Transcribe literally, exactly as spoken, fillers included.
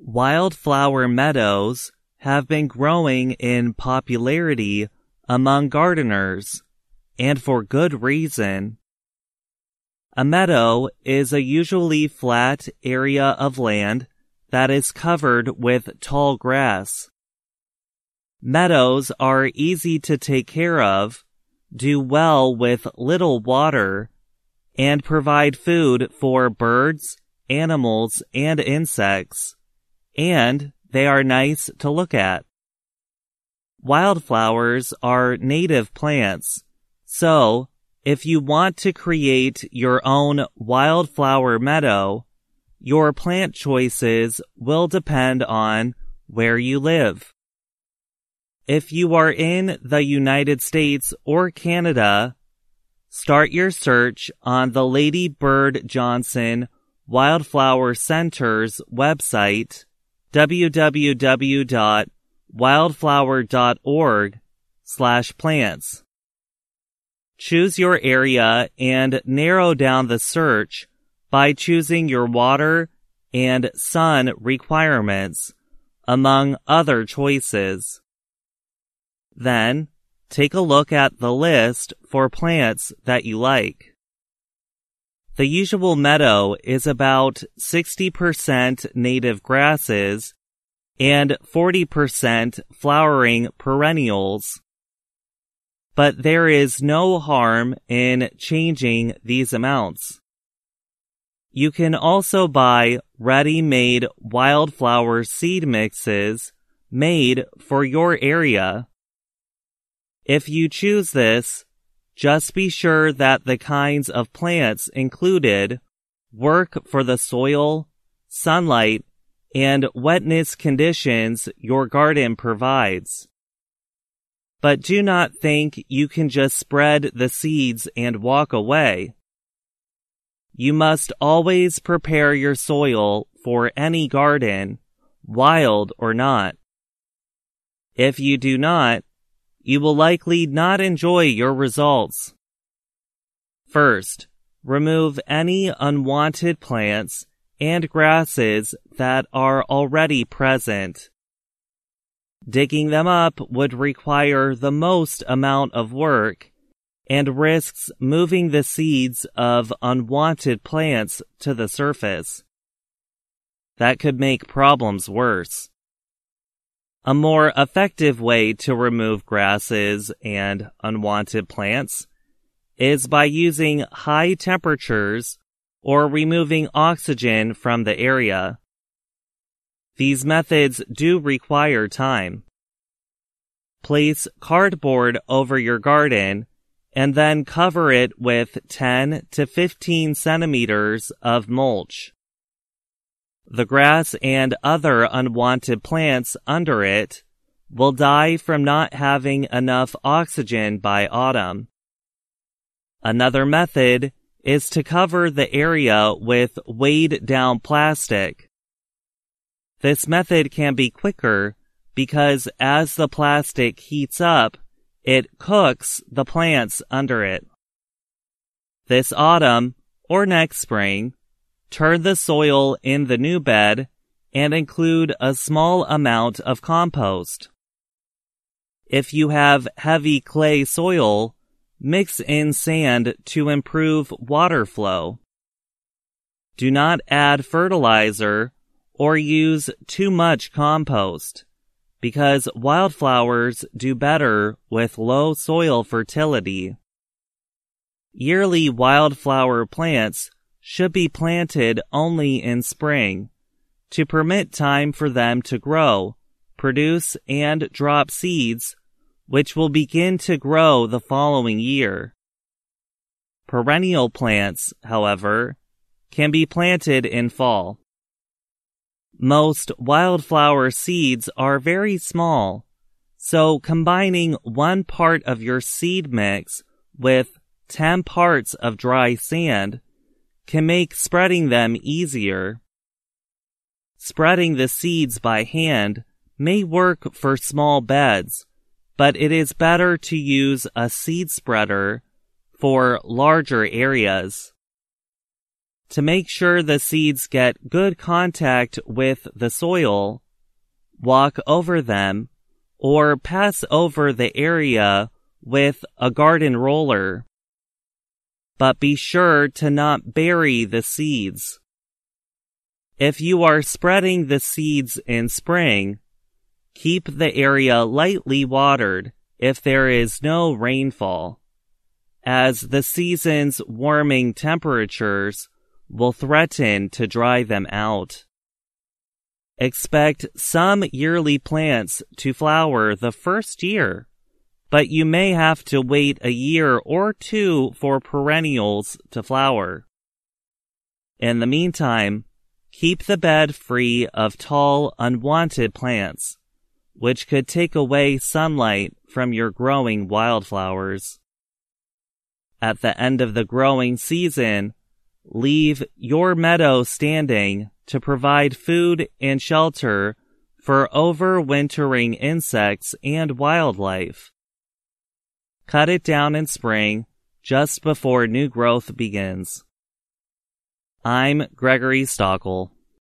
Wildflower meadows have been growing in popularity among gardeners, and for good reason. A meadow is a usually flat area of land that is covered with tall grass. Meadows are easy to take care of, do well with little water, and provide food for birds, animals, and insects, and they are nice to look at. Wildflowers are native plants, so if you want to create your own wildflower meadow, your plant choices will depend on where you live. If you are in the United States or Canada, start your search on the Lady Bird Johnson Wildflower Center's website, w w w dot wildflower dot org slash plants. Choose your area and narrow down the search by choosing your water and sun requirements, among other choices. Then, take a look at the list for plants that you like. The usual meadow is about sixty percent native grasses and forty percent flowering perennials. But there is no harm in changing these amounts. You can also buy ready-made wildflower seed mixes made for your area. If you choose this, just be sure that the kinds of plants included work for the soil, sunlight, and wetness conditions your garden provides. But do not think you can just spread the seeds and walk away. You must always prepare your soil for any garden, wild or not. If you do not, you will likely not enjoy your results. First, remove any unwanted plants and grasses that are already present. Digging them up would require the most amount of work and risks moving the seeds of unwanted plants to the surface. That could make problems worse. A more effective way to remove grasses and unwanted plants is by using high temperatures or removing oxygen from the area. These methods do require time. Place cardboard over your garden and then cover it with ten to fifteen centimeters of mulch. The grass and other unwanted plants under it will die from not having enough oxygen by autumn. Another method is to cover the area with weighed-down plastic. This method can be quicker because as the plastic heats up, it cooks the plants under it. This autumn, or next spring, turn the soil in the new bed and include a small amount of compost. If you have heavy clay soil, mix in sand to improve water flow. Do not add fertilizer or use too much compost, because wildflowers do better with low soil fertility. Yearly wildflower plants should be planted only in spring, to permit time for them to grow, produce, and drop seeds, which will begin to grow the following year. Perennial plants, however, can be planted in fall. Most wildflower seeds are very small, so combining one part of your seed mix with ten parts of dry sand can make spreading them easier. Spreading the seeds by hand may work for small beds, but it is better to use a seed spreader for larger areas. To make sure the seeds get good contact with the soil, walk over them or pass over the area with a garden roller. But be sure to not bury the seeds. If you are spreading the seeds in spring, keep the area lightly watered if there is no rainfall, as the season's warming temperatures will threaten to dry them out. Expect some yearly plants to flower the first year, but you may have to wait a year or two for perennials to flower. In the meantime, keep the bed free of tall, unwanted plants, which could take away sunlight from your growing wildflowers. At the end of the growing season, leave your meadow standing to provide food and shelter for overwintering insects and wildlife. Cut it down in spring, just before new growth begins. I'm Gregory Stockel.